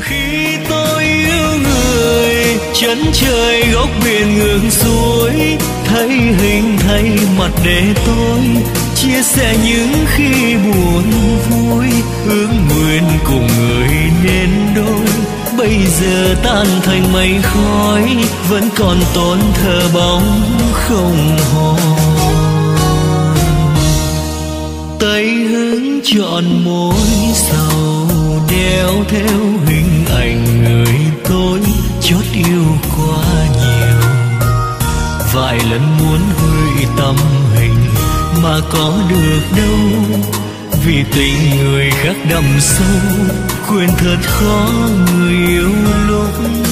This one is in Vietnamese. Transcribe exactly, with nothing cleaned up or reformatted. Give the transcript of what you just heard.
Khi tôi yêu người, chân trời góc biển ngược suối, thấy hình thấy mặt để tôi chia sẻ những khi buồn vui, ước nguyện cùng người nên đôi. Bây giờ tan thành mây khói, vẫn còn tốn thờ bóng không hồn. Tay hứng chọn môi sầu, đeo theo hình ảnh người tôi chót yêu quá nhiều. Vài lần muốn gửi tâm hình mà có được đâu, vì tình người khác đậm sâu, quên thật khó người yêu lúc